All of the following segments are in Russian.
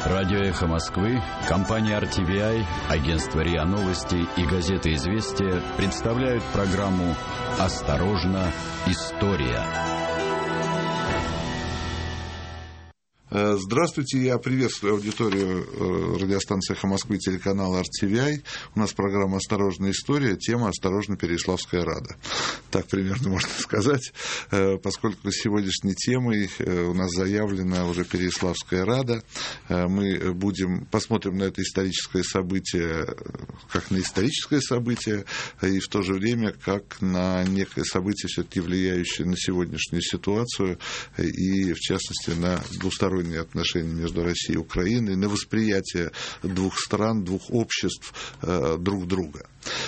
Радио «Эхо Москвы», компания RTVI, агентство РИА Новости и газета «Известия» представляют программу «Осторожно, история». Здравствуйте, я приветствую аудиторию радиостанции «Эхо Москвы» и телеканала RTVI. У нас программа «Осторожная история», тема «Осторожно, Переяславская Рада». Так примерно можно сказать, поскольку сегодняшней темой у нас заявлена уже Переяславская Рада. Мы посмотрим на это историческое событие как на историческое событие, и в то же время как на некое событие, все-таки влияющее на сегодняшнюю ситуацию, и в частности на двусторонние отношения между Россией и Украиной, на восприятие двух стран, двух обществ друг друга.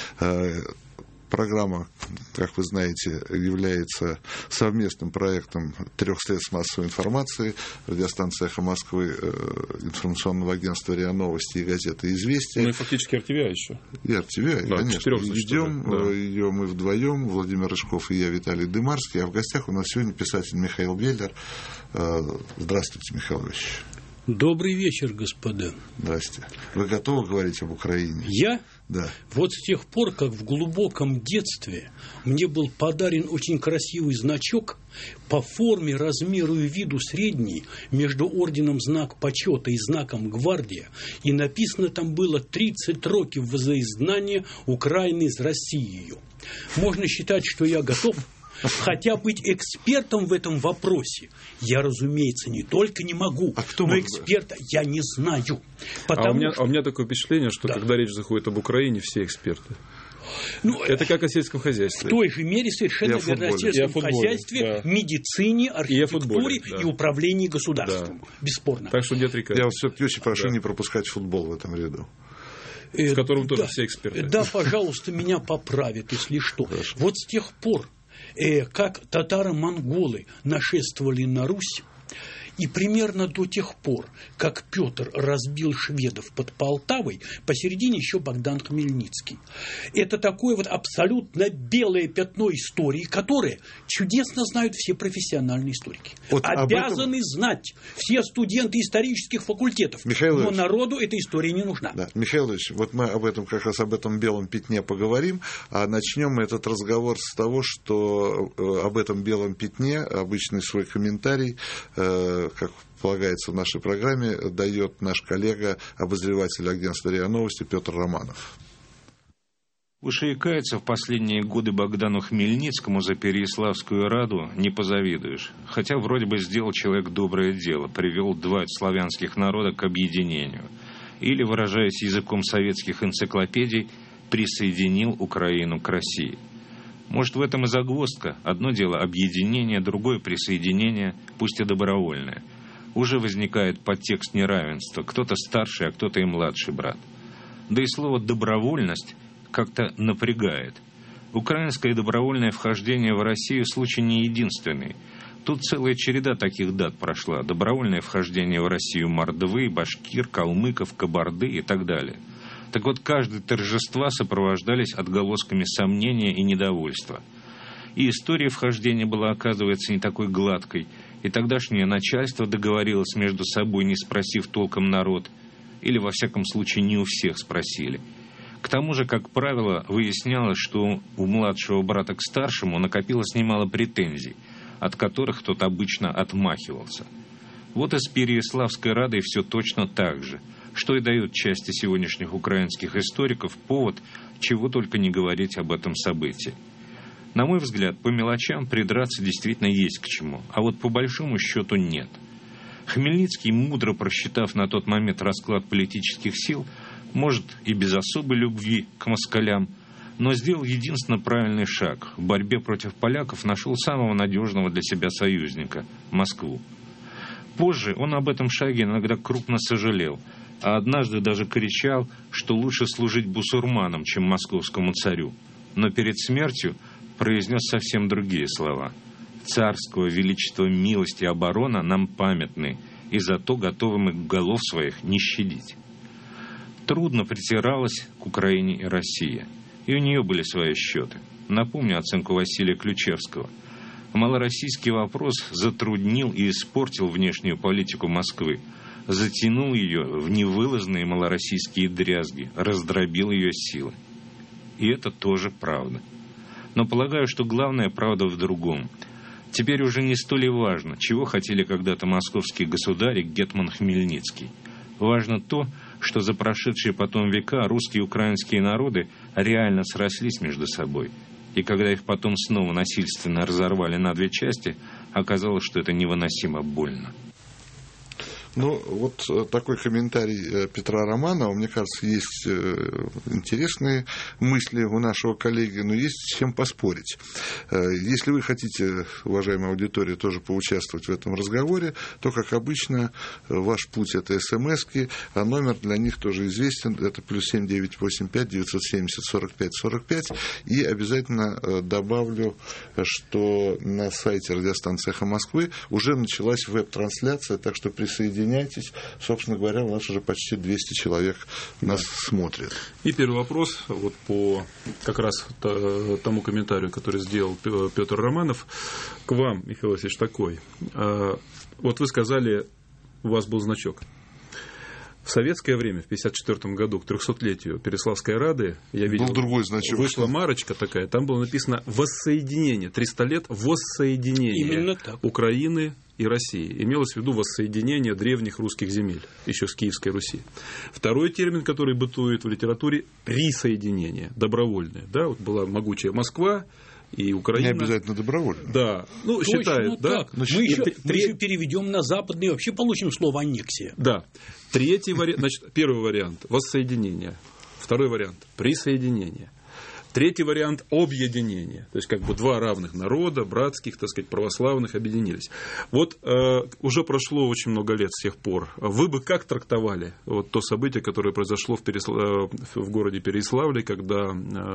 Программа, как вы знаете, является совместным проектом 3 средств массовой информации: радиостанции «Эхо Москвы», информационного агентства РИА Новости и газеты «Известия». Ну и фактически RTVI еще. И RTVI, да, конечно. Идем мы вдвоем, Владимир Рыжков и я, Виталий Дымарский. А в гостях у нас сегодня писатель Михаил Веллер. Здравствуйте, Михаил Ильич. Добрый вечер, господа. Здрасте. Вы готовы говорить об Украине? Я? Да. Вот с тех пор, как в глубоком детстве мне был подарен очень красивый значок, по форме, размеру и виду средний, между орденом «Знак почета» и знаком «Гвардия», и написано там было 30 років за изгнание Украины из России. Можно считать, что я готов. Хотя быть экспертом в этом вопросе я, разумеется, не только не могу, но эксперта я не знаю. У меня такое впечатление, что когда речь заходит об Украине, все эксперты. Это как о сельском хозяйстве. В той же мере совершенно верно о сельском хозяйстве, медицине, архитектуре и управлении государством. Да. Бесспорно. Так что не отрекаюсь. Я вас все-таки очень прошу не пропускать футбол в этом ряду. В котором тоже все эксперты. Да, пожалуйста, меня поправят, если что. Хорошо. Вот с тех пор, как татаро-монголы нашествовали на Русь, и примерно до тех пор, как Петр разбил шведов под Полтавой, посередине еще Богдан Хмельницкий. Это такое вот абсолютно белое пятно истории, которое чудесно знают все профессиональные историки. Вот обязаны знать все студенты исторических факультетов. Но народу эта история не нужна. Да. Михаил Ильич, вот мы как раз об этом белом пятне поговорим, а начнем мы этот разговор с того, что об этом белом пятне обычный свой комментарий, как полагается в нашей программе, дает наш коллега, обозреватель агентства РИА Новости Петр Романов. Уж и каяться в последние годы Богдану Хмельницкому за Переяславскую Раду не позавидуешь. Хотя вроде бы сделал человек доброе дело, привел два славянских народа к объединению. Или, выражаясь языком советских энциклопедий, присоединил Украину к России. Может, в этом и загвоздка. Одно дело объединение, другое присоединение, пусть и добровольное. Уже возникает подтекст неравенства. Кто-то старший, а кто-то и младший брат. Да и слово «добровольность» как-то напрягает. Украинское добровольное вхождение в Россию случай не единственный. Тут целая череда таких дат прошла. Добровольное вхождение в Россию мордвы, башкир, калмыков, кабарды и так далее. Так вот, каждые торжества сопровождались отголосками сомнения и недовольства. И история вхождения была, оказывается, не такой гладкой, и тогдашнее начальство договорилось между собой, не спросив толком народ, или, во всяком случае, не у всех спросили. К тому же, как правило, выяснялось, что у младшего брата к старшему накопилось немало претензий, от которых тот обычно отмахивался. Вот и с Переяславской Радой все точно так же, что и дает части сегодняшних украинских историков повод чего только не говорить об этом событии. На мой взгляд, по мелочам придраться действительно есть к чему, а вот по большому счету нет. Хмельницкий, мудро просчитав на тот момент расклад политических сил, может и без особой любви к москалям, но сделал единственно правильный шаг. В борьбе против поляков нашел самого надежного для себя союзника – Москву. Позже он об этом шаге иногда крупно сожалел, а однажды даже кричал, что лучше служить бусурманам, чем московскому царю. Но перед смертью произнес совсем другие слова. «Царского величества милости и оборона нам памятны, и зато готовы мы голов своих не щадить». Трудно притиралась к Украине и России, и у нее были свои счеты. Напомню оценку Василия Ключевского. Малороссийский вопрос затруднил и испортил внешнюю политику Москвы, затянул ее в невылазные малороссийские дрязги, раздробил ее силы. И это тоже правда. Но полагаю, что главная правда в другом. Теперь уже не столь и важно, чего хотели когда-то московские государи гетман Хмельницкий. Важно то, что за прошедшие потом века русские и украинские народы реально срослись между собой. И когда их потом снова насильственно разорвали на две части, оказалось, что это невыносимо больно. Ну, вот такой комментарий Петра Романова. Мне кажется, есть интересные мысли у нашего коллеги, но есть с чем поспорить. Если вы хотите, уважаемая аудитория, тоже поучаствовать в этом разговоре, то, как обычно, ваш путь – это смс-ки, а номер для них тоже известен, это +7 985 970 45 45. И обязательно добавлю, что на сайте радиостанции «Эхо Москвы» уже началась веб-трансляция, так что присоединяйтесь. Собственно говоря, у нас уже почти 200 человек нас смотрят. И первый вопрос вот по как раз тому комментарию, который сделал Петр Романов, к вам, Михаил Васильевич, такой. Вот вы сказали, у вас был значок. В советское время, в 1954 году, к 300-летию Переславской Рады, я видел, был другой значок, вышла марочка такая, там было написано «Воссоединение», 300 лет воссоединения Украины и России. Имелось в виду воссоединение древних русских земель, еще с Киевской Руси. Второй термин, который бытует в литературе – присоединение, добровольное. Да, вот была могучая Москва, и Украина. Не обязательно добровольно. Да, ну, точно считают, да. Так. Мы еще переведем на западный, вообще получим слово аннексия. Да. Третий вариант, значит, первый вариант – воссоединение. Второй вариант – присоединение. Третий вариант – объединение. То есть, как бы два равных народа, братских, так сказать, православных объединились. Вот уже прошло очень много лет с тех пор. Вы бы как трактовали вот то событие, которое произошло в городе Переяславле, когда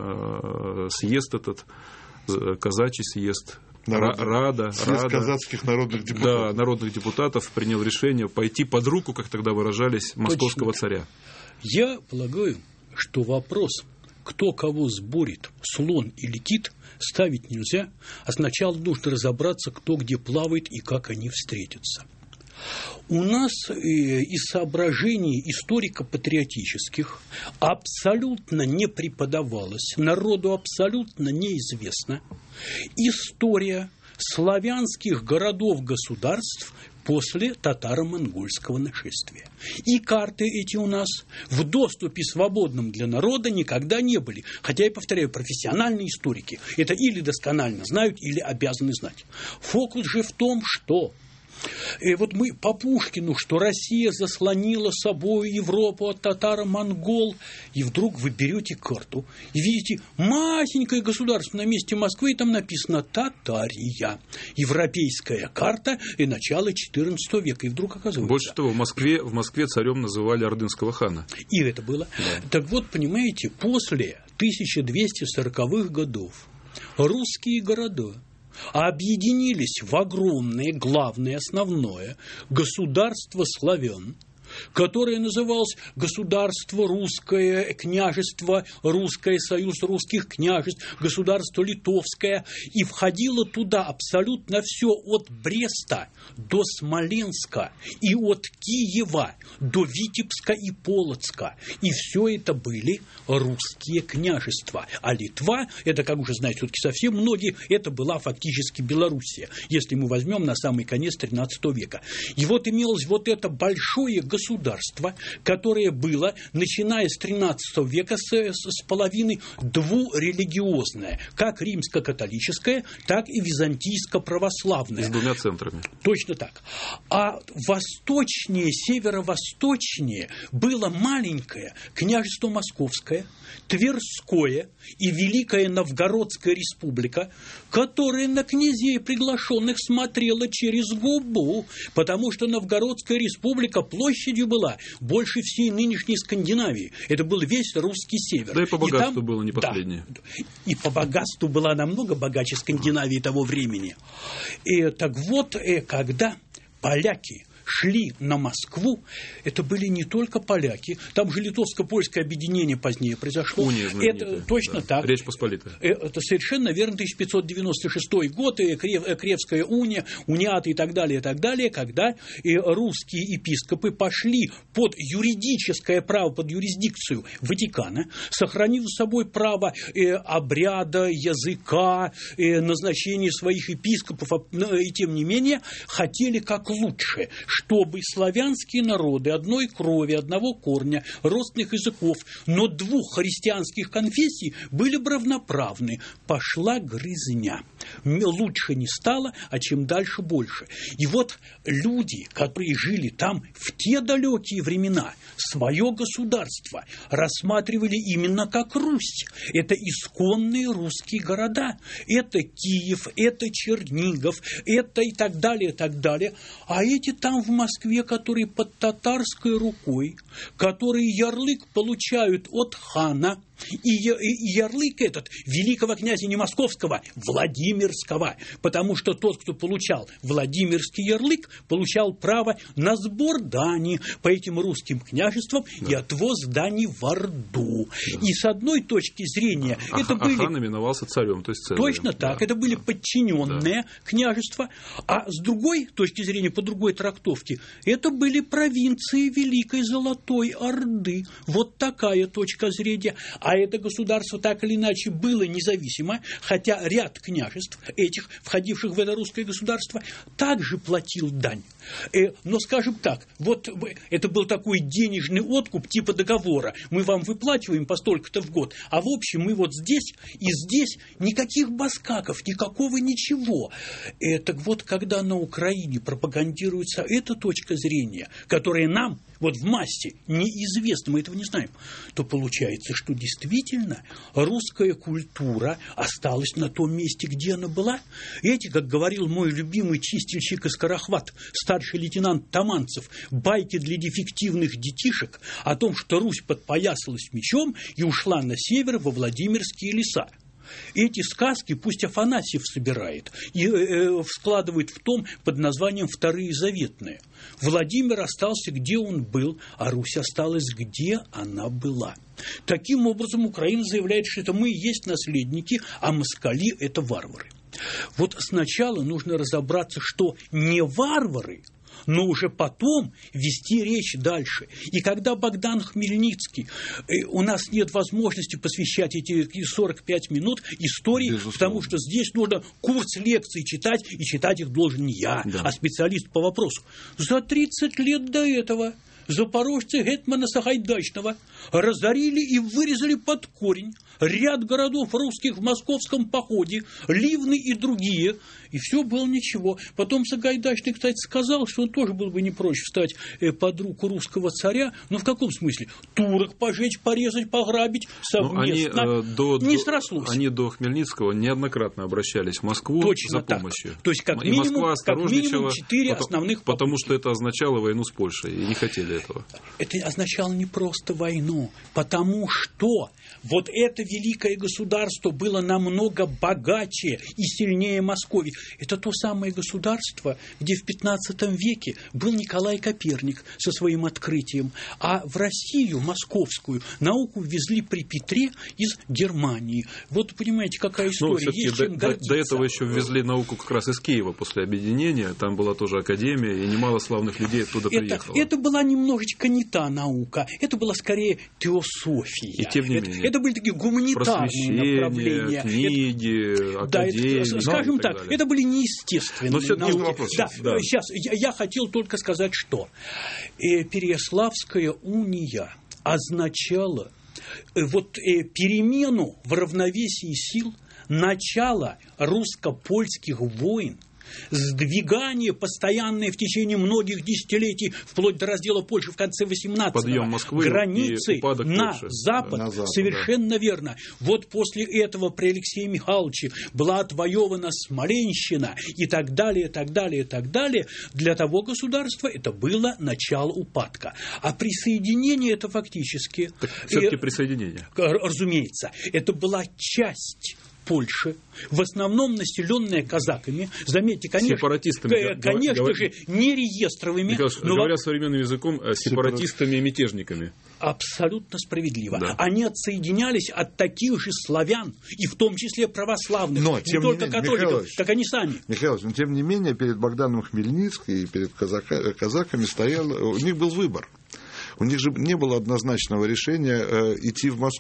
съезд этот, казачий съезд, Рада. Съезд казацких народных депутатов. Да, народных депутатов принял решение пойти под руку, как тогда выражались, московского царя. Я полагаю, что вопрос, кто кого сборит, слон или кит, ставить нельзя, а сначала нужно разобраться, кто где плавает и как они встретятся. У нас из соображений историко-патриотических абсолютно не преподавалось, народу абсолютно неизвестна история славянских городов-государств после татаро-монгольского нашествия. И карты эти у нас в доступе свободном для народа никогда не были. Хотя, я повторяю, профессиональные историки это или досконально знают, или обязаны знать. Фокус же в том, что вот мы по Пушкину, что Россия заслонила собой Европу от татаро-монгол, и вдруг вы берете карту и видите маленькое государство на месте Москвы, и там написано «Татария». Европейская карта и начало XIV века. И вдруг оказывается... Больше того, в Москве царем называли ордынского хана. И это было. Да. Так вот, понимаете, после 1240-х годов русские города объединились в огромное, главное, основное государство славян, которое называлось Государство Русское, Княжество Русское, Союз Русских Княжеств, Государство Литовское, и входило туда абсолютно все от Бреста до Смоленска и от Киева до Витебска и Полоцка. И все это были русские княжества. А Литва, это, как уже знаете, все-таки совсем многие, это была фактически Белоруссия, если мы возьмем на самый конец XIII века. И вот имелось вот это большое государство, которое было, начиная с XIII века, с половины двурелигиозное, как римско-католическое, так и византийско-православное. С двумя центрами. Точно так. А восточнее, северо-восточнее было маленькое княжество Московское, Тверское и Великая Новгородская республика, которая на князей приглашенных смотрела через губу, потому что Новгородская республика площадью была больше всей нынешней Скандинавии. Это был весь русский север. Да и по богатству было не последнее. Да, и по богатству была намного богаче Скандинавии того времени. И так вот, когда поляки шли на Москву, это были не только поляки, там же литовско-польское объединение позднее произошло. Уния знаменитая. Это точно так. Речь Посполитая. Это совершенно верно, 1596 год, Кревская уния, униаты и так далее, когда русские епископы пошли под юридическое право, под юрисдикцию Ватикана, сохранив за собой право обряда, языка, назначения своих епископов, и тем не менее хотели как лучше, чтобы славянские народы одной крови, одного корня, родственных языков, но двух христианских конфессий были бы равноправны. Пошла грызня. Лучше не стало, а чем дальше больше. И вот люди, которые жили там в те далекие времена, свое государство рассматривали именно как Русь. Это исконные русские города. Это Киев, это Чернигов, это и так далее, так далее. А эти там в Москве, которые под татарской рукой, которые ярлык получают от хана, и ярлык этот великого князя не московского, Владимирского, потому что тот, кто получал Владимирский ярлык, получал право на сбор дани по этим русским княжествам и отвоз дани в Орду. И с одной точки зрения это были... хан именовался царем, то есть Цезарем. Точно так, это были подчиненные княжества, а с другой точки зрения, по другой трактовке, это были провинции Великой Золотой Орды. Вот такая точка зрения. А это государство так или иначе было независимо, хотя ряд княжеств этих, входивших в это русское государство, также платил дань. Но, скажем так, вот это был такой денежный откуп типа договора. Мы вам выплачиваем по столько-то в год, а в общем мы вот здесь и здесь никаких баскаков, никакого ничего. Так вот, когда на Украине пропагандируется эта точка зрения, которая нам вот в массе неизвестно, мы этого не знаем, то получается, что действительно русская культура осталась на том месте, где она была. Эти, как говорил мой любимый чистильщик и скорохват, старший лейтенант Таманцев, байки для дефективных детишек о том, что Русь подпоясалась мечом и ушла на север во Владимирские леса. Эти сказки пусть Афанасьев собирает и складывает в том под названием «Вторые заветные». Владимир остался, где он был, а Русь осталась, где она была. Таким образом, Украина заявляет, что это мы и есть наследники, а москали – это варвары. Вот сначала нужно разобраться, что не варвары, но уже потом вести речь дальше. И когда Богдан Хмельницкий, у нас нет возможности посвящать эти 45 минут истории, безусловно, потому что здесь нужно курс лекций читать, и читать их должен не я, а специалист по вопросу. За 30 лет до этого запорожцы гетмана Сагайдачного разорили и вырезали под корень ряд городов русских в московском походе, Ливны и другие, и все было ничего. Потом Сагайдачный, кстати, сказал, что он тоже был бы не прочь встать под руку русского царя, но в каком смысле? Турок пожечь, порезать, пограбить совместно. Не срослось. Они до Хмельницкого неоднократно обращались в Москву за помощью. То есть как минимум 4 основных... Потому что это означало войну с Польшей, и не хотели этого. Это означало не просто войну, потому что вот это великое государство было намного богаче и сильнее Московии. Это то самое государство, где в 15 веке был Николай Коперник со своим открытием, а в Россию московскую науку ввезли при Петре из Германии. Вот понимаете, какая история. Есть чем гордиться. До этого еще ввезли науку как раз из Киева после объединения. Там была тоже академия, и немало славных людей оттуда приехало. Это была немножечко не та наука. Это была скорее теософия. И тем не менее. Это были такие гуманитарные направления. Книги, академии. Скажем так, это были неестественные науки. Сейчас я хотел только сказать, что Переяславская уния означала перемену в равновесии сил, начало русско-польских войн, сдвигание постоянное в течение многих десятилетий, вплоть до раздела Польши в конце 18-го, границы на запад, совершенно верно. Вот после этого при Алексее Михайловиче была отвоевана Смоленщина и так далее, так далее, так далее. Для того государства это было начало упадка. А присоединение это фактически... Все-таки присоединение. Разумеется, это была часть Польша, в основном населенная казаками, заметьте, конечно, сепаратистами, же, не реестровыми. Говоря современным языком, сепаратистами и мятежниками. Абсолютно справедливо. Да. Они отсоединялись от таких же славян, и в том числе православных, но, не только католиков, так они сами. Михайлович, но тем не менее, перед Богданом Хмельницким и перед казаками у них был выбор. У них же не было однозначного решения идти под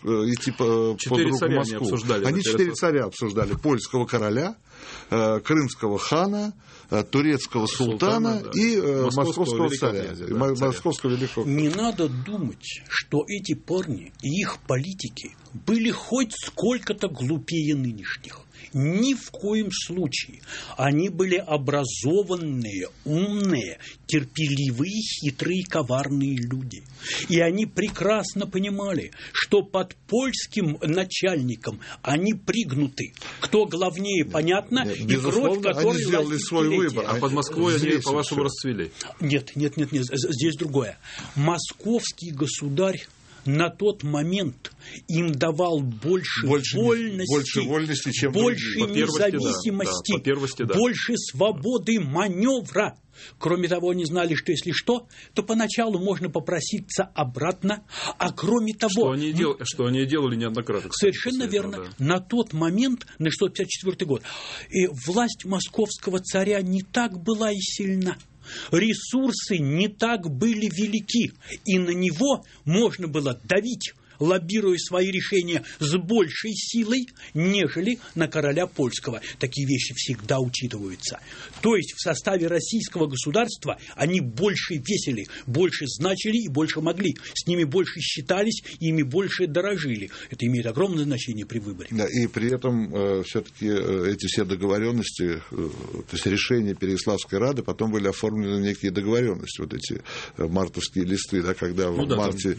руку Москву. Они 4 царя обсуждали. Польского короля, крымского хана, турецкого султана и московского царя. Московского великого князя. Не надо думать, что эти парни и их политики были хоть сколько-то глупее нынешних. Ни в коем случае. Они были образованные, умные, терпеливые, хитрые, коварные люди. И они прекрасно понимали, что под польским начальником они пригнуты. Кто главнее, понятно, и кровь, которой они сделали свой выбор. А под Москвой они, по-вашему, расцвели? Нет, здесь другое. Московский государь на тот момент им давал больше вольности, чем больше независимости, больше свободы маневра. Кроме того, они знали, что если что, то поначалу можно попроситься обратно, а кроме того... Что они делали неоднократно. Совершенно верно. Да. На тот момент, на 654 год, власть московского царя не так была и сильна. Ресурсы не так были велики, и на него можно было давить, лоббируя свои решения с большей силой, нежели на короля польского. Такие вещи всегда учитываются. То есть в составе российского государства они больше весили, больше значили и больше могли. С ними больше считались, ими больше дорожили. Это имеет огромное значение при выборе. Да, и при этом все-таки эти все договоренности, то есть решения Переяславской Рады, потом были оформлены некие договоренности, вот эти мартовские листы, да, когда в марте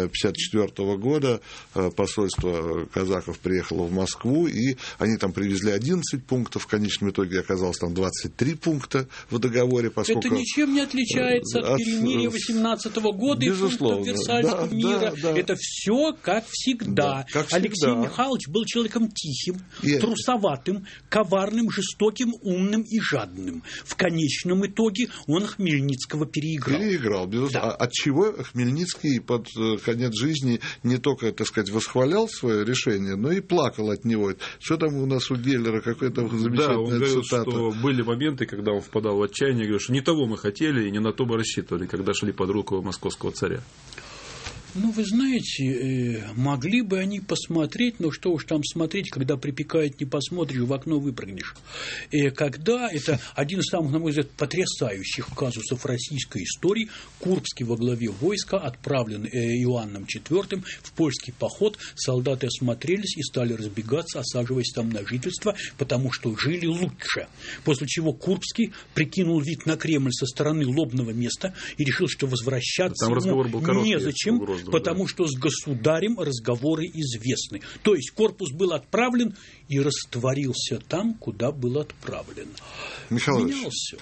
1954 года посольство казаков приехало в Москву, и они там привезли 11 пунктов, в конечном итоге оказалось там 23 пункта в договоре. Поскольку... Это ничем не отличается от перемирия 18 года и пунктов Версальского мира. Да. Это все как всегда. Да, как всегда. Алексей Михайлович был человеком тихим, трусоватым, коварным, жестоким, умным и жадным. В конечном итоге он Хмельницкого переиграл. Безусловно. Да. Отчего Хмельницкий под конец жизни не только, так сказать, восхвалял свое решение, но и плакал от него. Что там у нас у Геллера, какая-то замечательная он говорил, цитата. Что были моменты, когда он впадал в отчаяние, говорил, что не того мы хотели и не на то мы рассчитывали, когда шли под руку московского царя. Ну, вы знаете, могли бы они посмотреть, но что уж там смотреть, когда припекает, не посмотришь, в окно выпрыгнешь. Когда, это один из самых, на мой взгляд, потрясающих казусов российской истории, Курбский во главе войска отправлен Иоанном IV в польский поход, солдаты осмотрелись и стали разбегаться, осаживаясь там на жительство, потому что жили лучше. После чего Курбский прикинул вид на Кремль со стороны лобного места и решил, что возвращаться ему незачем, потому что с государем разговоры известны. То есть корпус был отправлен и растворился там, куда был отправлен. Менялся.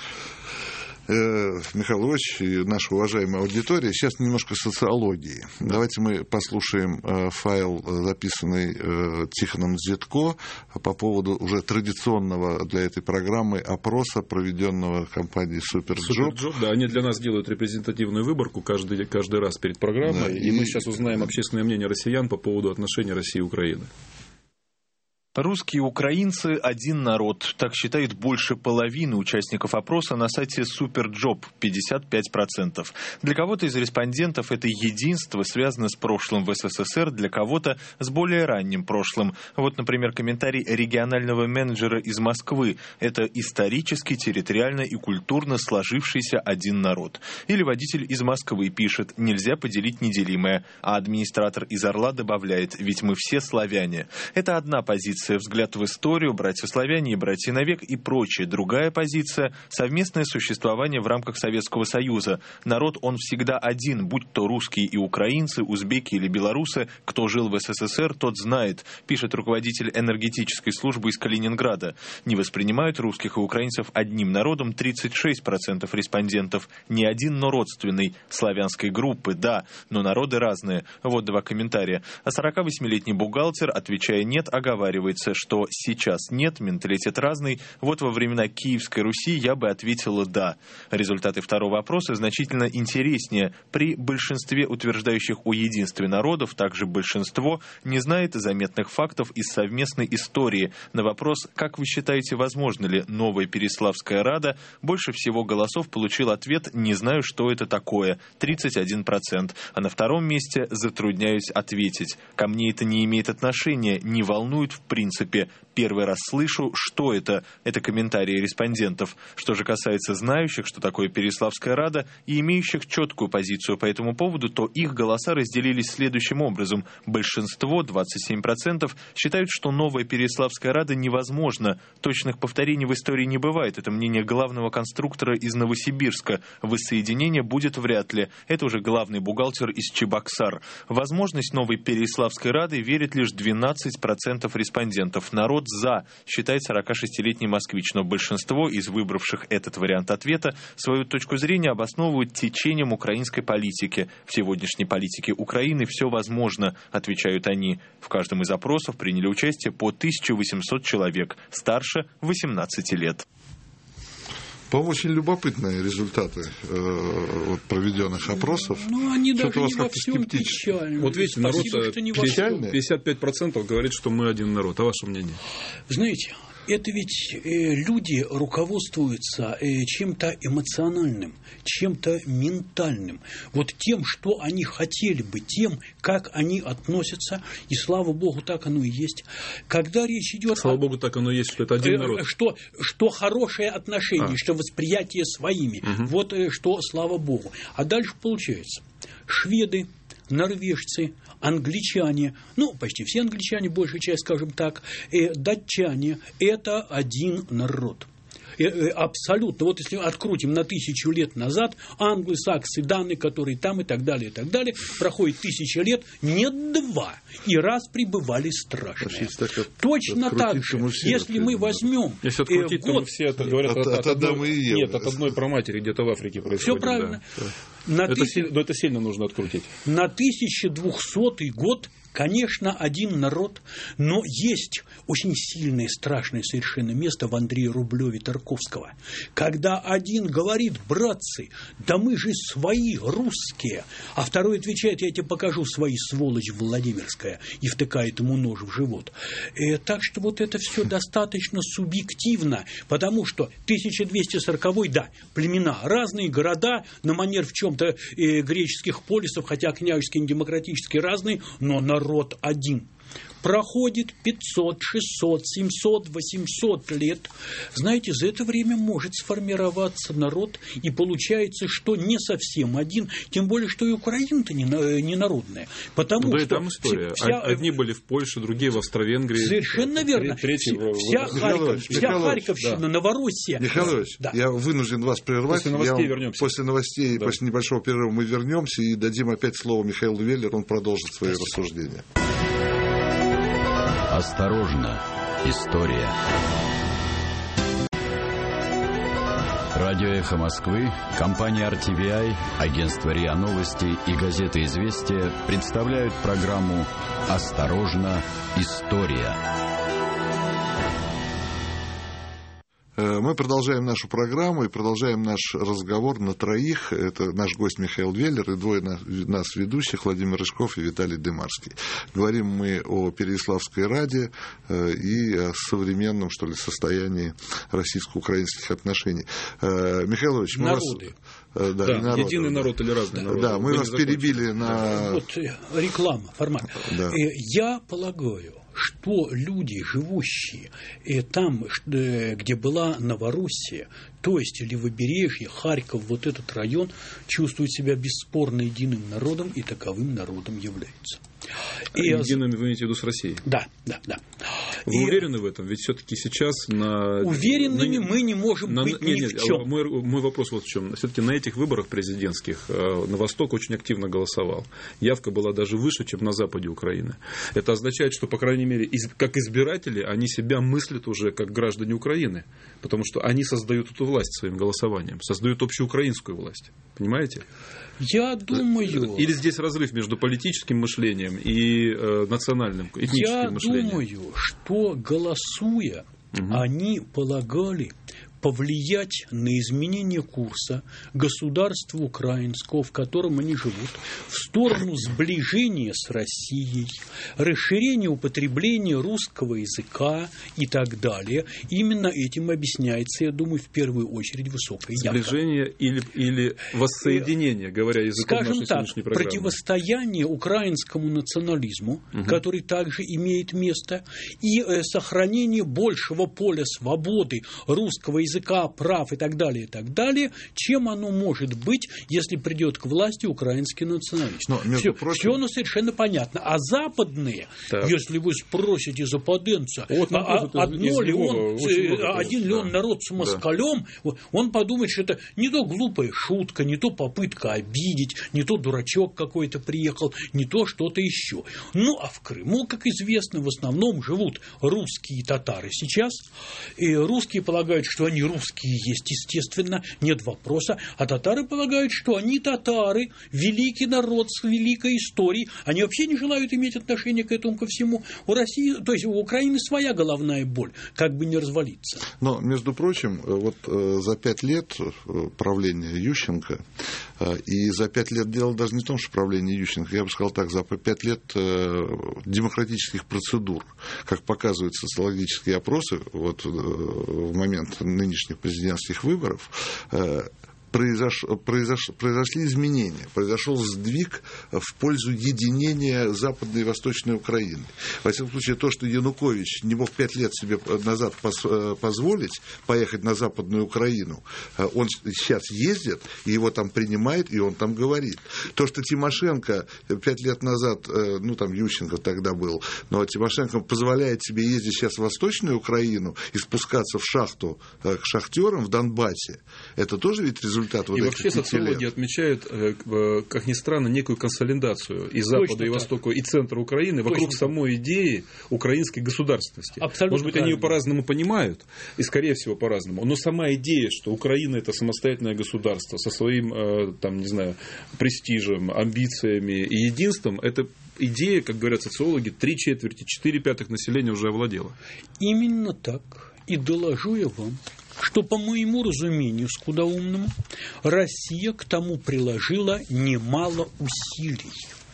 Михаил Ильич и наша уважаемая аудитория, сейчас немножко социологии. Да. Давайте мы послушаем файл, записанный Тихоном Дзетко по поводу уже традиционного для этой программы опроса, проведенного компанией Суперджоп. Да, они для нас делают репрезентативную выборку каждый раз перед программой, да, и мы сейчас узнаем общественное мнение россиян по поводу отношений России и Украины. Русские и украинцы – один народ. Так считают больше половины участников опроса на сайте Суперджоп – 55%. Для кого-то из респондентов это единство связано с прошлым в СССР, для кого-то с более ранним прошлым. Вот, например, комментарий регионального менеджера из Москвы. Это исторически, территориально и культурно сложившийся один народ. Или водитель из Москвы пишет: нельзя поделить неделимое. А администратор из Орла добавляет: ведь мы все славяне. Это одна позиция. Взгляд в историю, братья-славяне и братья навек и прочее. Другая позиция – совместное существование в рамках Советского Союза. Народ, он всегда один, будь то русские и украинцы, узбеки или белорусы. Кто жил в СССР, тот знает, пишет руководитель энергетической службы из Калининграда. Не воспринимают русских и украинцев одним народом 36% респондентов. Не один, но родственный. Славянской группы, да, но народы разные. Вот два комментария. А 48-летний бухгалтер, отвечая «нет», оговаривает: оказывается, что сейчас нет, менталитет разный. Вот во времена Киевской Руси я бы ответила «да». Результаты второго опроса значительно интереснее. При большинстве утверждающих о единстве народов также большинство не знает заметных фактов из совместной истории. На вопрос «как вы считаете, возможно ли новая Переяславская Рада?», больше всего голосов получил ответ «не знаю, что это такое» 31%. А на втором месте «затрудняюсь ответить». «Ко мне это не имеет отношения, не волнует в принципе. Первый раз слышу, что это». Это комментарии респондентов. Что же касается знающих, что такое Переяславская Рада, и имеющих четкую позицию по этому поводу, то их голоса разделились следующим образом. Большинство, 27%, считают, что новая Переяславская Рада невозможна. Точных повторений в истории не бывает. Это мнение главного конструктора из Новосибирска. Воссоединение будет вряд ли. Это уже главный бухгалтер из Чебоксар. Возможность новой Переяславской Рады верит лишь 12% респондентов. Народ «за», считает 46-летний москвич. Но большинство из выбравших этот вариант ответа свою точку зрения обосновывают течением украинской политики. В сегодняшней политике Украины все возможно, отвечают они. В каждом из опросов приняли участие по 1800 человек, старше 18 лет. По-моему, очень любопытные результаты проведенных опросов. Ну, они даже не во всем печальны. Вот видите, народ 55% говорит, что мы один народ. А ваше мнение? Знаете, это ведь люди руководствуются чем-то эмоциональным, чем-то ментальным. Вот тем, что они хотели бы, тем, как они относятся. И слава богу, так оно и есть. Когда речь идет слава богу, так оно и есть, что это один народ. Что хорошее отношение, что восприятие своими. Вот что слава богу. А дальше получается. Шведы, норвежцы, англичане, ну, почти все англичане, большая часть, скажем так, датчане – это один народ. Абсолютно. Вот если открутим на 1000 лет назад, англосаксы, даны, которые там и так далее, проходит 1000 лет, нет два. И раз прибывали страшные. Точно так же, если мы возьмем... Если открутить, то все это говорят от одной праматери где-то в Африке происходит. Все правильно. Да. Но это сильно нужно открутить. На 1200 год, конечно, один народ, но есть очень сильное, страшное совершенно место в Андрее Рублеве Тарковского, когда один говорит: братцы, да мы же свои, русские, а второй отвечает: я тебе покажу свои, сволочь Владимирская, и втыкает ему нож в живот. Так что вот это все достаточно субъективно, потому что 1240-й, да, племена, разные города, на манер в чем-то греческих полисов, хотя княжеские, демократические разные, но народ один. Проходит 500, 600, 700, 800 лет. Знаете, за это время может сформироваться народ, и получается, что не совсем один, тем более, что и Украина-то не народная. Потому да, что там история. Одни были в Польше, другие в Австро-Венгрии. Совершенно верно. Вся Харьковщина, Новороссия. Михайлович, да. Я вынужден вас прервать. После новостей вернемся. После новостей, да. После небольшого перерыва мы вернемся и дадим опять слово Михаилу Веллеру, он продолжит свои рассуждения. Осторожно, история. Радио «Эхо Москвы», компания RTVI, агентство РИА Новости и газета «Известия» представляют программу «Осторожно, история». Мы продолжаем нашу программу и продолжаем наш разговор на троих. Это наш гость Михаил Веллер и двое нас ведущих, Владимир Рыжков и Виталий Дымарский. Говорим мы о Переяславской Раде и о современном, что ли, состоянии российско-украинских отношений. Михаил Ильич, мы народы. Единый народ или разный народ. Да, мы вас перебили на... Вот реклама, формат. Да. Я полагаю, что люди, живущие там, где была Новороссия, то есть Левобережье, Харьков, вот этот район, чувствуют себя бесспорно единым народом и таковым народом являются. Единым, вы имеете в виду, с Россией? Да. Вы уверены в этом? Ведь все-таки сейчас на... Уверенными мы не можем быть ни в чем. Мой вопрос вот в чем. Все-таки на этих выборах президентских на Восток очень активно голосовал. Явка была даже выше, чем на западе Украины. Это означает, что, по крайней мере, как избиратели, они себя мыслят уже как граждане Украины. Потому что они создают эту власть своим голосованием. Создают общеукраинскую власть. Понимаете? Я думаю... Или здесь разрыв между политическим мышлением и национальным, этническим мышлением? Я думаю, что, голосуя, они полагали повлиять на изменение курса государства украинского, в котором они живут, в сторону сближения с Россией, расширения употребления русского языка и так далее. Именно этим объясняется, я думаю, в первую очередь высокая явка. Сближение или воссоединение, говоря языком нашей сегодняшней программы. Противостояние украинскому национализму, который также имеет место, и сохранение большего поля свободы русского языка, прав и так далее, чем оно может быть, если придет к власти украинский националист. Все оно совершенно понятно. А западные, если вы спросите западенца, один ли он народ с москалем, он подумает, что это не то глупая шутка, не то попытка обидеть, не то дурачок какой-то приехал, не то что-то еще. Ну, а в Крыму, как известно, в основном живут русские татары сейчас, и русские полагают, что они русские есть, естественно, нет вопроса, а татары полагают, что они татары, великий народ с великой историей, они вообще не желают иметь отношение к этому, ко всему. У России, то есть у Украины своя головная боль, как бы не развалиться. Но, между прочим, вот за 5 лет правления Ющенко, и за 5 лет дело даже не в том, что правление Ющенко, я бы сказал так, за 5 лет демократических процедур, как показывают социологические опросы, вот в момент нынешних президентских выборов, произошли изменения, произошел сдвиг в пользу единения Западной и Восточной Украины. Во всяком случае, то, что Янукович не мог 5 лет себе назад позволить поехать на Западную Украину, он сейчас ездит, и его там принимает, и он там говорит. То, что Тимошенко 5 лет назад, ну там Ющенко тогда был, но Тимошенко позволяет себе ездить сейчас в Восточную Украину и спускаться в шахту к шахтерам в Донбассе, это тоже ведь результат. И вообще социологи отмечают, как ни странно, некую консолидацию и Запада, и Востока, и центра Украины вокруг самой идеи украинской государственности. Абсолютно. Может быть, они ее по-разному понимают, и, скорее всего, по-разному. Но сама идея, что Украина – это самостоятельное государство со своим, там, не знаю, престижем, амбициями и единством, это идея, как говорят социологи, 3/4, 4/5 населения уже овладела. Именно так. И доложу я вам, что, по моему разумению, скудоумному, Россия к тому приложила немало усилий.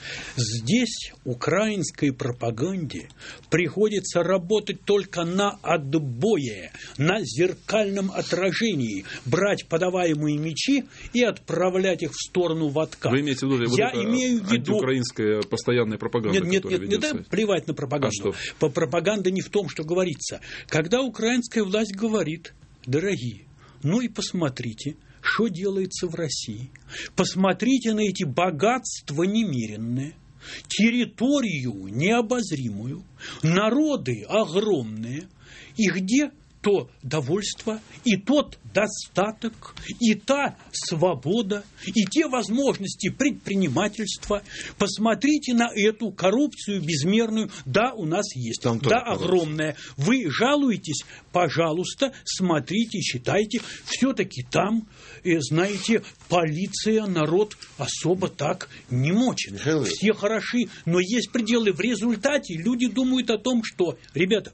Здесь украинской пропаганде приходится работать только на отбое, на зеркальном отражении, брать подаваемые мячи и отправлять их в сторону в откат. Вы имеете в виду, я имею в виду антиукраинская постоянная пропаганда, которая ведется? Нет, плевать на пропаганду. Пропаганда не в том, что говорится. Когда украинская власть говорит: дорогие, ну и посмотрите, что делается в России. Посмотрите на эти богатства немеренные, территорию необозримую, народы огромные, и где то довольство, и тот достаток, и та свобода, и те возможности предпринимательства. Посмотрите на эту коррупцию безмерную. Да, у нас есть. Там да, огромная. Вы жалуетесь? Пожалуйста, смотрите, читайте. Все-таки там, знаете, полиция, народ особо так не мочит. Все хороши, но есть пределы. В результате люди думают о том, что, ребята,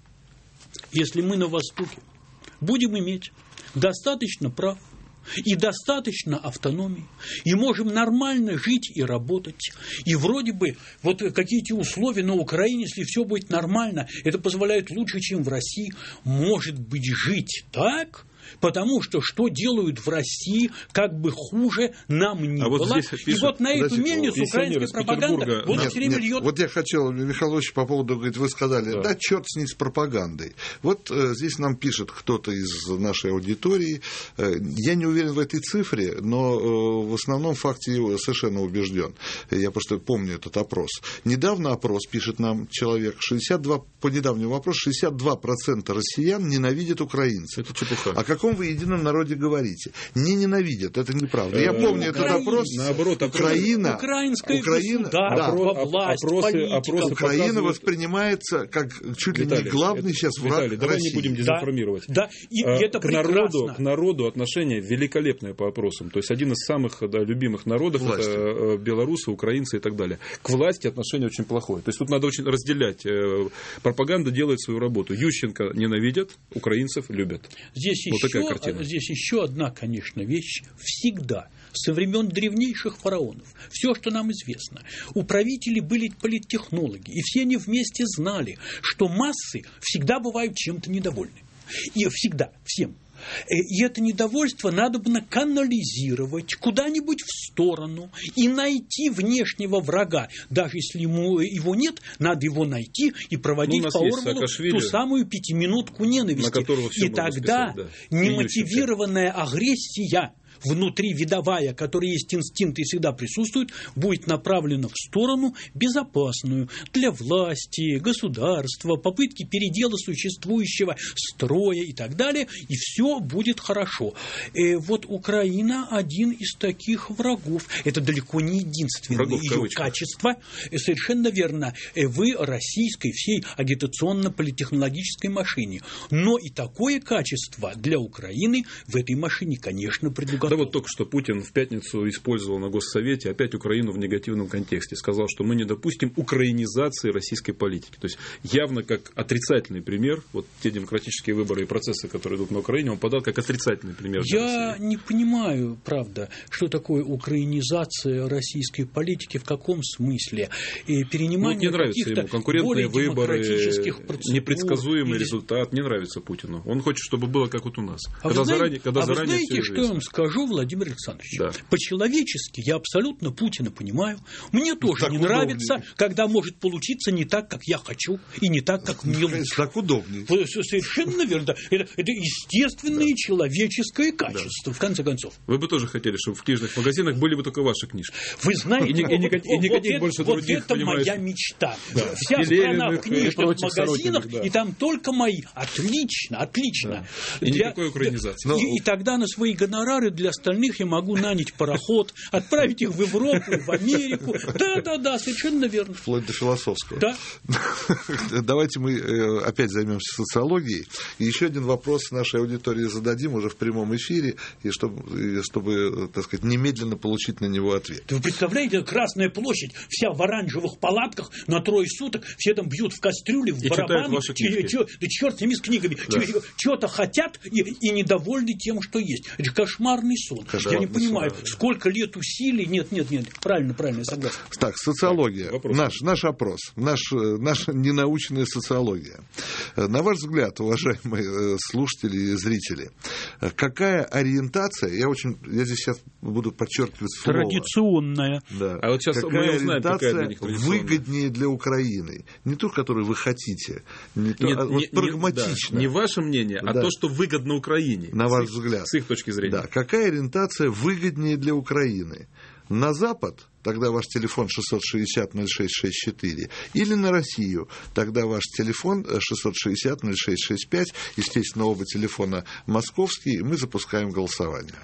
если мы на Востоке будем иметь достаточно прав и достаточно автономии, и можем нормально жить и работать, и вроде бы вот какие-то условия на Украине, если все будет нормально, это позволяет лучше, чем в России, может быть, жить так, потому что делают в России, как бы хуже нам не было. Вот здесь пишет, и вот на эту мельницу украинская пропаганда все время льет. Вот я хотел, Михаил Ильич, по поводу, говорит, вы сказали, да черт с ней, с пропагандой. Вот здесь нам пишет кто-то из нашей аудитории, я не уверен в этой цифре, но в основном факте совершенно убежден. Я просто помню этот опрос. Недавно опрос, пишет нам человек, по недавнему вопросу, 62% россиян ненавидят украинцев. Это чепуха. каком вы едином народе говорите? Не ненавидят, это неправда. Я помню этот опрос. Наоборот, Украина, государство, власть, политика. Украина воспринимается как чуть ли не главный сейчас враг России. Давай не будем дезинформировать. Да, и это прекрасно. К народу отношение великолепное по опросам. То есть один из самых любимых народов это белорусы, украинцы и так далее. К власти отношение очень плохое. То есть тут надо очень разделять. Пропаганда делает свою работу. Ющенко ненавидят, украинцев любят. Здесь еще одна, конечно, вещь. Всегда, со времен древнейших фараонов, все, что нам известно, у правителей были политтехнологи, и все они вместе знали, что массы всегда бывают чем-то недовольны. И всегда, всем. И это недовольство надо бы канализировать куда-нибудь в сторону и найти внешнего врага. Даже если его нет, надо его найти и проводить по Орвелу ту самую пятиминутку ненависти. И тогда немотивированная агрессия внутривидовая, которая есть инстинкт и всегда присутствует, будет направлена в сторону безопасную для власти, государства, попытки передела существующего строя и так далее, и все будет хорошо. Вот Украина один из таких врагов. Это далеко не единственное ее качество. Совершенно верно. Вы российской всей агитационно-политтехнологической машине. Но и такое качество для Украины в этой машине, конечно, предуготовлено. Да вот только что Путин в пятницу использовал на Госсовете опять Украину в негативном контексте. Сказал, что мы не допустим украинизации российской политики. То есть явно как отрицательный пример, вот те демократические выборы и процессы, которые идут на Украине, он подал как отрицательный пример. Я не понимаю, правда, что такое украинизация российской политики, в каком смысле. И перенимание не нравится ему конкурентные выборы, непредсказуемый результат. Не нравится Путину. Он хочет, чтобы было как вот у нас. Вы знаете, что я вам скажу, Владимир Александрович? Да. По-человечески я абсолютно Путина понимаю. Мне тоже так не удобнее. Нравится, когда может получиться не так, как я хочу, и не так, как мне лучше. Так удобнее. Совершенно верно. Это естественное человеческое качество, в конце концов. Вы бы тоже хотели, чтобы в книжных магазинах были бы только ваши книжки. Вы знаете, никаких больше других, это моя мечта. Да. Вся страна в книжных магазинах, и там только мои. Отлично. Да. И никакой украинизации. И тогда на свои гонорары для остальных я могу нанять пароход, отправить их в Европу, в Америку. Да, совершенно верно. Вплоть до философского. Да. Давайте мы опять займемся социологией. И еще один вопрос нашей аудитории зададим уже в прямом эфире, и чтобы, так сказать, немедленно получить на него ответ. Вы представляете, Красная площадь, вся в оранжевых палатках на 3 суток, все там бьют в кастрюли, в барабаны. Да черт с ними с книгами. Да. Что-то хотят и недовольны тем, что есть. Это кошмарный сон. Я не понимаю, сколько лет усилий. Нет. Правильно, я согласен. Так, социология. Наш опрос. Наша ненаучная социология. На ваш взгляд, уважаемые слушатели и зрители, какая ориентация, я здесь сейчас буду подчеркивать слово. Традиционная. Да. А вот сейчас какая мы узнаем, ориентация выгоднее для Украины? Не ту, которую вы хотите, прагматично. Не ваше мнение, а то, что выгодно Украине. На ваш взгляд. С их точки зрения. Да. Какая ориентация выгоднее для Украины? На Запад, тогда ваш телефон 660-06-64, или на Россию, тогда ваш телефон 660-06-65, естественно, оба телефона московские, и мы запускаем голосование.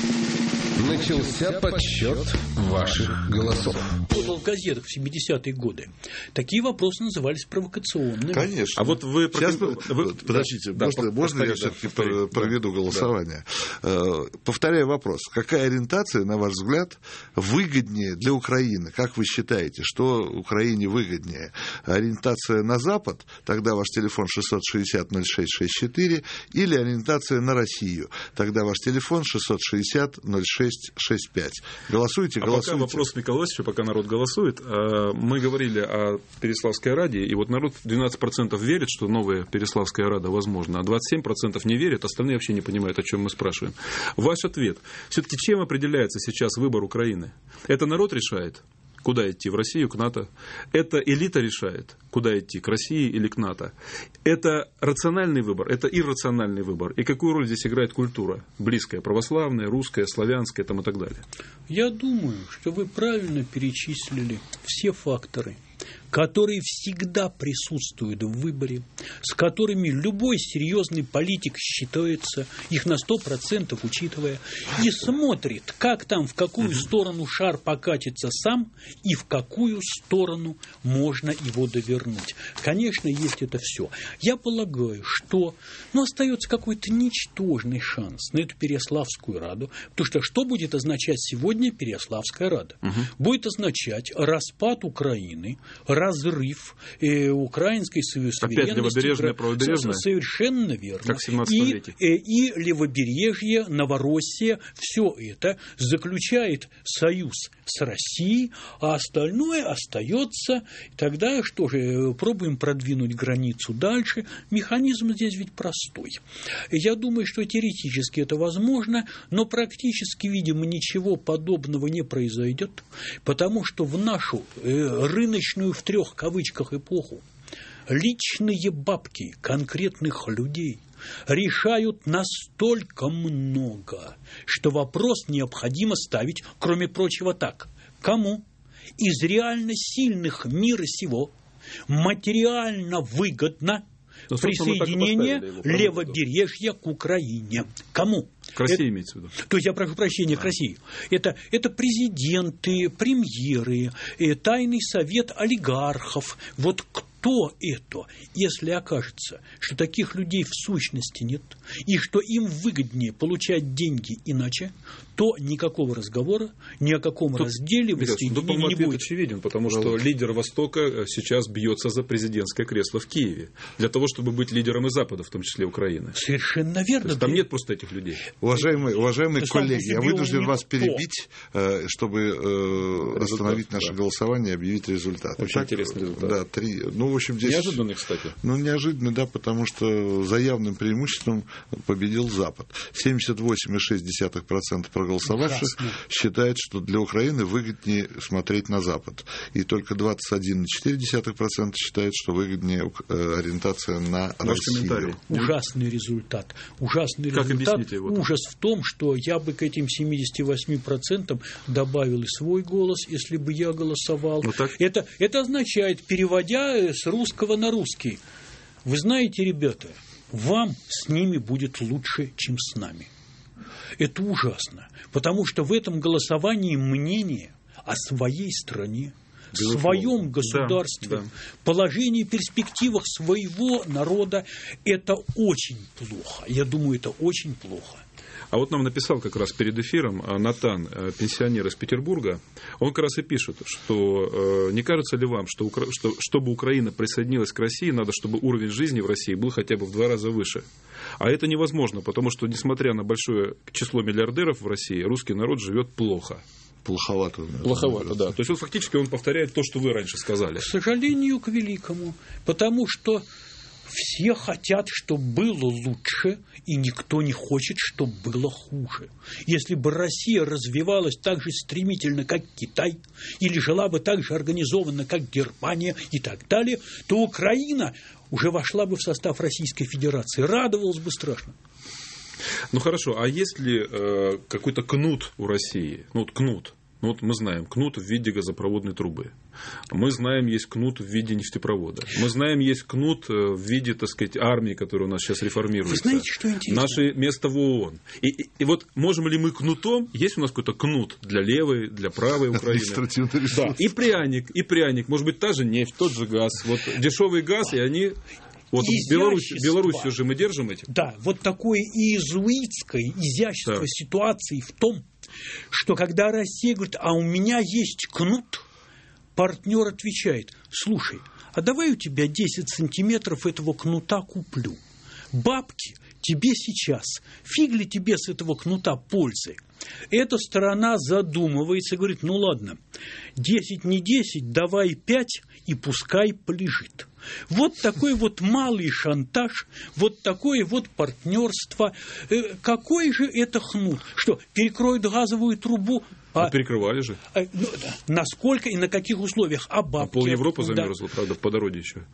Начался подсчет ваших голосов. В газетах в 70-е годы такие вопросы назывались провокационными. Конечно. А вот вы... Подождите, можно я все-таки проведу голосование? Да. Повторяю вопрос. Какая ориентация, на ваш взгляд, выгоднее для Украины? Как вы считаете, что Украине выгоднее? Ориентация на Запад, тогда ваш телефон 660-06-64, или ориентация на Россию, тогда ваш телефон 660-06-65. Голосуйте. Пока вопрос Николаевича, пока народ голосует, мы говорили о Переславской Раде, и вот народ 12% верит, что новая Переславская Рада возможна, а 27% не верят, остальные вообще не понимают, о чем мы спрашиваем. Ваш ответ. Все-таки чем определяется сейчас выбор Украины? Это народ решает? Куда идти, в Россию, к НАТО? Это элита решает, куда идти, к России или к НАТО? Это рациональный выбор, это иррациональный выбор. И какую роль здесь играет культура? Близкая, православная, русская, славянская там, и так далее. Я думаю, что вы правильно перечислили все факторы. которые всегда присутствуют в выборе, с которыми любой серьезный политик считается, их на 100% учитывая, и смотрит, как там, в какую сторону шар покатится сам и в какую сторону можно его довернуть. Конечно, есть это все. Я полагаю, что остается какой-то ничтожный шанс на эту Переяславскую Раду, потому что будет означать сегодня Переяславская Рада? Будет означать распад Украины, разрыв украинской суверенности. Опять левобережное, правобережное? Совершенно верно. Как в 17 веке. И левобережье, Новороссия, все это заключает союз с Россией, а остальное остается. Тогда что же, пробуем продвинуть границу дальше. Механизм здесь ведь простой. Я думаю, что теоретически это возможно, но практически, видимо, ничего подобного не произойдет, потому что в нашу рыночную, в трех кавычках, эпоху личные бабки конкретных людей решают настолько много, что вопрос необходимо ставить, кроме прочего, так. Кому из реально сильных мира сего материально выгодно присоединение левобережья к Украине? Кому? К России имеется в виду. То есть, я прошу прощения, к России. Это президенты, премьеры, тайный совет олигархов. Вот кто это, если окажется, что таких людей в сущности нет, и что им выгоднее получать деньги иначе, то никакого разговора, ни о каком разделе воссоединения не будет. Очевиден, потому что лидер Востока сейчас бьется за президентское кресло в Киеве, для того, чтобы быть лидером и Запада, в том числе Украины. Совершенно верно. То есть, там нет просто этих людей. Уважаемые коллеги, я вынужден вас перебить, чтобы остановить наше голосование и объявить результат. Очень интересный результат. Да, 3. В общем, здесь... Неожиданный, кстати. Неожиданно, да, потому что за явным преимуществом победил Запад. 78,6% проголосовавших считают, что для Украины выгоднее смотреть на Запад. И только 21,4% считают, что выгоднее ориентация на Россию. Ужасный результат. Как объясните его? Ужас в том, что я бы к этим 78% добавил и свой голос, если бы я голосовал. Это означает, переводя с русского на русский: вы знаете, ребята, вам с ними будет лучше, чем с нами. Это ужасно, потому что в этом голосовании мнение о своей стране, своем государстве, положении, перспективах своего народа – это очень плохо. Я думаю, это очень плохо. А вот нам написал как раз перед эфиром Натан, пенсионер из Петербурга. Он как раз и пишет, что не кажется ли вам, что чтобы Украина присоединилась к России, надо, чтобы уровень жизни в России был хотя бы в 2 раза выше. А это невозможно, потому что, несмотря на большое число миллиардеров в России, русский народ живет плохо. Плоховато, да. То есть, фактически он повторяет то, что вы раньше сказали. К сожалению, к великому. Потому что все хотят, чтобы было лучше, и никто не хочет, чтобы было хуже. Если бы Россия развивалась так же стремительно, как Китай, или жила бы так же организованно, как Германия и так далее, то Украина уже вошла бы в состав Российской Федерации. Радовалась бы страшно. Хорошо, а есть ли какой-то кнут у России? Кнут. Мы знаем, кнут в виде газопроводной трубы. Мы знаем, есть кнут в виде нефтепровода. Мы знаем, есть кнут в виде, так сказать, армии, которая у нас сейчас реформируется. Вы знаете, что интересно? Наше место в ООН. И вот можем ли мы кнутом, есть у нас какой-то кнут для левой, для правой Украины? Да. И пряник. Может быть, та же нефть, тот же газ. Вот дешевый газ, и они... Вот Белоруссию же мы держим этим. Да, вот такое иезуитское изящество ситуации в том, что когда Россия говорит, а у меня есть кнут, партнер отвечает: слушай, а давай у тебя 10 сантиметров этого кнута куплю. Бабки тебе сейчас, фиг ли тебе с этого кнута пользы? Эта сторона задумывается, говорит: ну ладно, 10 не 10, давай 5 и пускай полежит. Вот такой вот малый шантаж, вот такое вот партнерство. Какой же это хнут? Что, перекроют газовую трубу? Перекрывали же. Насколько и на каких условиях? А бабки? Пол Европы замерзло, правда, по дороге еще.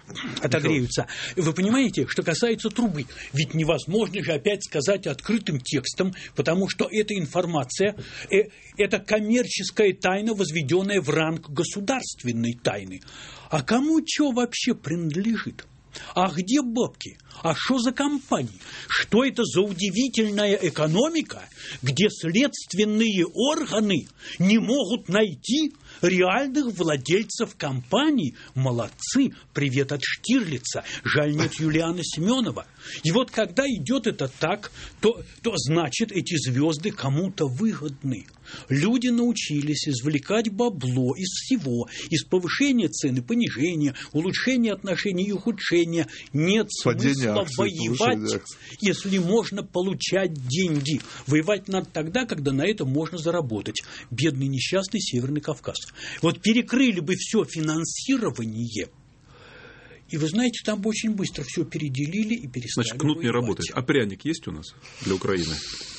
отогреются. Вы понимаете, что касается трубы, ведь невозможно же опять сказать открытым текстом, потому что эта информация, это коммерческая тайна, возведенная в ранг государственной тайны. А кому что вообще принадлежит? А где бабки? А что за компании? Что это за удивительная экономика, где следственные органы не могут найти реальных владельцев компаний? Молодцы! Привет от Штирлица. Жаль, нет Юлиана Семенова. И вот когда идет это так, то значит, эти звезды кому-то выгодны. Люди научились извлекать бабло из всего, из повышения цены, понижения, улучшения отношений и ухудшения. Нет смысла воевать, если можно получать деньги. Воевать надо тогда, когда на это можно заработать. Бедный несчастный Северный Кавказ. Вот перекрыли бы все финансирование, и вы знаете, там бы очень быстро все переделили и перестали. Значит, кнут не работает. А пряник есть у нас для Украины?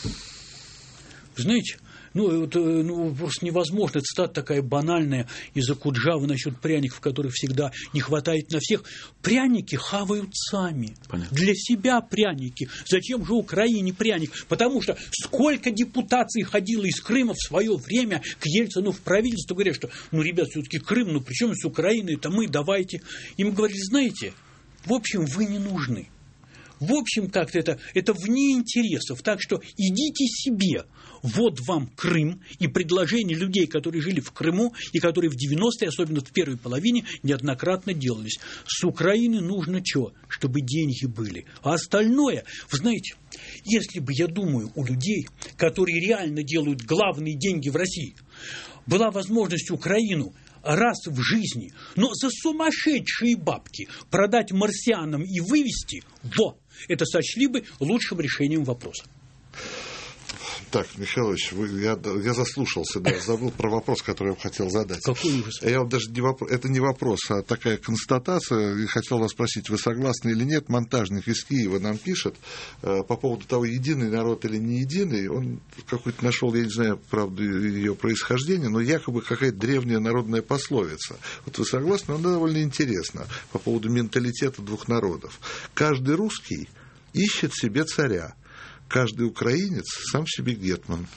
Вы знаете, просто невозможно. Цитата такая банальная из Акуджавы насчет пряников, которых всегда не хватает на всех. Пряники хавают сами. Понятно. Для себя пряники. Зачем же Украине пряник? Потому что сколько депутаций ходило из Крыма в свое время к Ельцину в правительство, говорят, что, ребят, все-таки Крым, при чем с Украиной, это мы, давайте. Им говорили, знаете, в общем, вы не нужны. В общем, как-то это вне интересов. Так что идите себе. Вот вам Крым и предложения людей, которые жили в Крыму и которые в 90-е, особенно в первой половине, неоднократно делались. С Украины нужно что? Чтобы деньги были. А остальное, вы знаете, если бы, я думаю, у людей, которые реально делают главные деньги в России, была возможность Украину раз в жизни, но за сумасшедшие бабки продать марсианам и вывести, это сочли бы лучшим решением вопроса. Так, Михаил Ильич, я заслушался, забыл про вопрос, который я хотел задать. Какой ужас? Это не вопрос, а такая констатация. Я хотел вас спросить, вы согласны или нет? Монтажник из Киева нам пишет по поводу того, единый народ или не единый. Он какой-то нашел, я не знаю, правда, ее происхождение, но якобы какая-то древняя народная пословица. Вот вы согласны? Она довольно интересна по поводу менталитета двух народов. Каждый русский ищет себе царя. Каждый украинец сам себе гетман.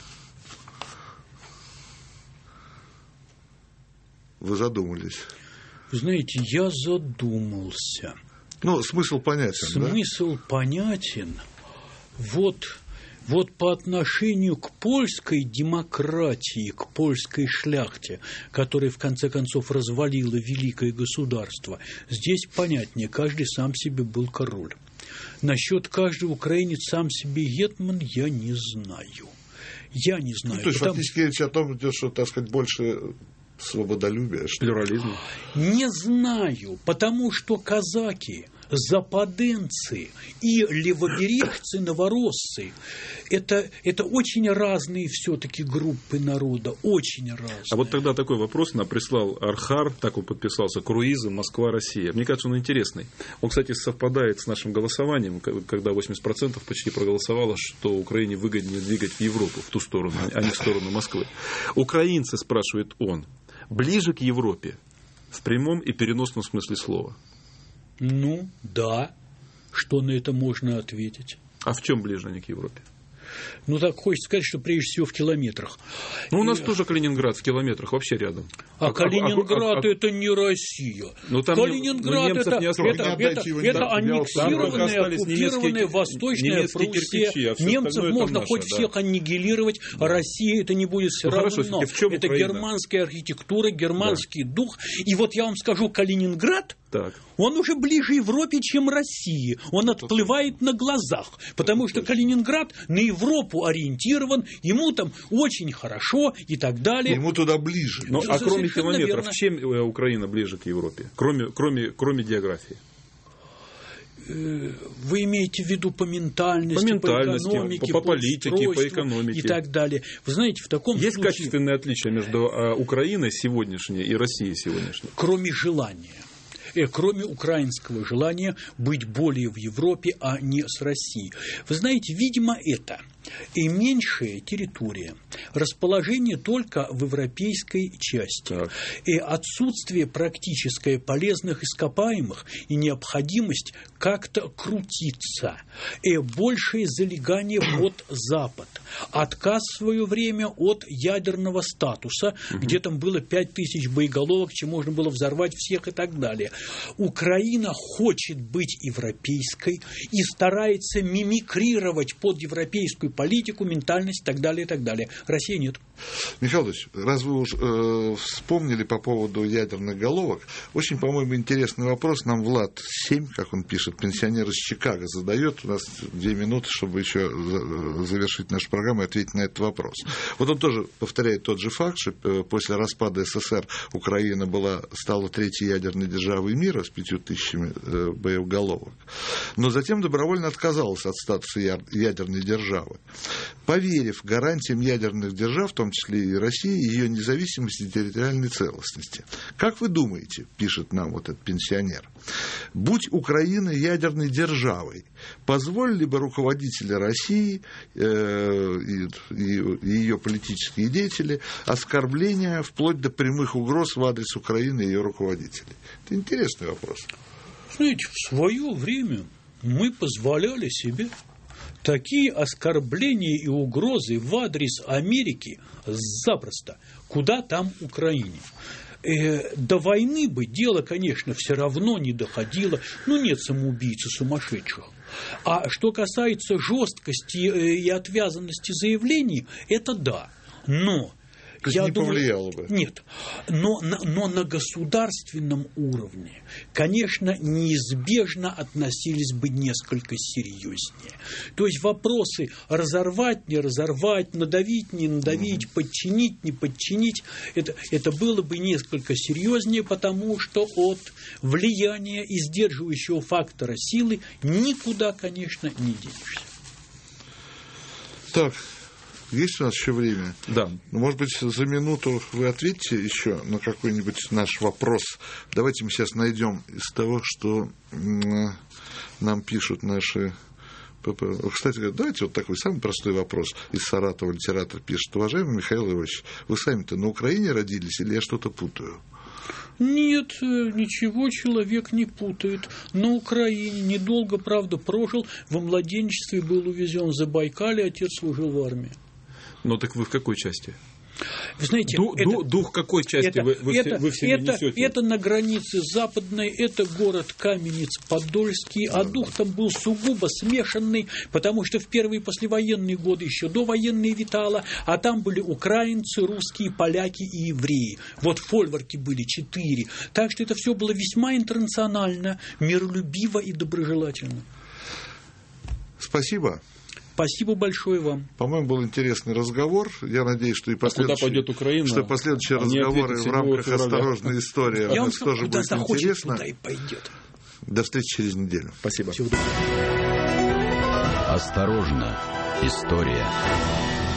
Вы задумались? Вы знаете, я задумался. Смысл понятен, Смысл понятен. Вот по отношению к польской демократии, к польской шляхте, которая в конце концов развалила великое государство, здесь понятнее, каждый сам себе был король. Насчет каждого украинец сам себе гетман я не знаю. То есть фактически речь о том, что, так сказать, больше свободолюбия, плюрализма. Не знаю, потому что казаки, западенцы и левобережцы, новороссы – это очень разные все-таки группы народа, очень разные. А вот тогда такой вопрос нам прислал Архар, так он подписался, Круизы, Москва, Россия. Мне кажется, он интересный. Он, кстати, совпадает с нашим голосованием, когда 80% почти проголосовало, что Украине выгоднее двигать в Европу, в ту сторону, а не в сторону Москвы. Украинцы, спрашивает он, ближе к Европе в прямом и переносном смысле слова? Да. Что на это можно ответить? А в чем ближе они к Европе? Так хочется сказать, что прежде всего в километрах. У нас тоже Калининград в километрах, вообще рядом. А Калининград это не Россия. Калининград это аннексированная, оккупированная Восточная Пруссия. Немцев можно хоть всех аннигилировать, а Россия это не будет все равно. Это германская архитектура, германский дух. И вот я вам скажу, Калининград, он уже ближе Европе, чем России. Он отплывает на глазах, потому что Калининград на Европу ориентирован, ему там очень хорошо и так далее. Ему туда ближе. А кроме километров, чем Украина ближе к Европе? Кроме географии. Вы имеете в виду по ментальности, по экономике, по политике, по экономике и так далее. Вы знаете, в таком есть случае... качественные отличия между Украиной сегодняшней и Россией сегодняшней? Кроме желания. Кроме украинского желания быть более в Европе, а не с Россией. Вы знаете, видимо, это и меньшая территория, расположение только в европейской части, и отсутствие практическое полезных ископаемых и необходимость как-то крутиться, и большее залегание под Запад, отказ в свое время от ядерного статуса, где там было 5000 боеголовок, чем можно было взорвать всех и так далее. Украина хочет быть европейской и старается мимикрировать под европейскую политику, ментальность и так далее, и так далее. Россия нет. Михаил Ильич, раз вы уж вспомнили по поводу ядерных головок, очень, по-моему, интересный вопрос нам Влад 7, как он пишет, пенсионер из Чикаго, задает. У нас 2 минуты, чтобы еще завершить нашу программу и ответить на этот вопрос. Вот он тоже повторяет тот же факт, что после распада СССР Украина стала третьей ядерной державой мира с 5000 боеголовок, но затем добровольно отказалась от статуса ядерной державы, поверив гарантиям ядерных держав, в том числе и России, ее независимости и территориальной целостности. Как вы думаете, пишет нам вот этот пенсионер, будь Украина ядерной державой, позволили бы руководители России и ее политические деятели оскорбления вплоть до прямых угроз в адрес Украины и ее руководителей? Это интересный вопрос. Знаете, в свое время мы позволяли себе такие оскорбления и угрозы в адрес Америки запросто. Куда там Украине? До войны бы дело, конечно, все равно не доходило. Нет самоубийц и сумасшедших. А что касается жесткости и отвязанности заявлений, это да. Но я не думаю, повлияло бы. Нет. Но на государственном уровне, конечно, неизбежно относились бы несколько серьезнее. То есть вопросы разорвать, не разорвать, надавить, не надавить, подчинить, не подчинить, это было бы несколько серьезнее, потому что от влияния и сдерживающего фактора силы никуда, конечно, не денешься. Так. Есть у нас еще время? Да. Может быть, за минуту вы ответите еще на какой-нибудь наш вопрос. Давайте мы сейчас найдем из того, что нам пишут наши... Кстати, давайте вот такой самый простой вопрос. Из Саратова литератор пишет. Уважаемый Михаил Иванович, вы сами-то на Украине родились или я что-то путаю? Нет, ничего человек не путает. На Украине недолго, правда, прожил. Во младенчестве был увезен в Забайкалье, отец служил в армии. Ну так вы в какой части? Вы знаете, дух какой части вы в себе несете? Это на границе западной, это город Каменец-Подольский, а дух там был сугубо смешанный, потому что в первые послевоенные годы еще довоенные витало, а там были украинцы, русские, поляки и евреи. Вот фольварки были 4. Так что это все было весьма интернационально, миролюбиво и доброжелательно. Спасибо. Спасибо большое вам. По-моему, был интересный разговор. Я надеюсь, что и последующие разговоры в рамках «Осторожная история» у нас тоже будет интересно. Туда и пойдет. До встречи через неделю. Спасибо. Осторожно, история.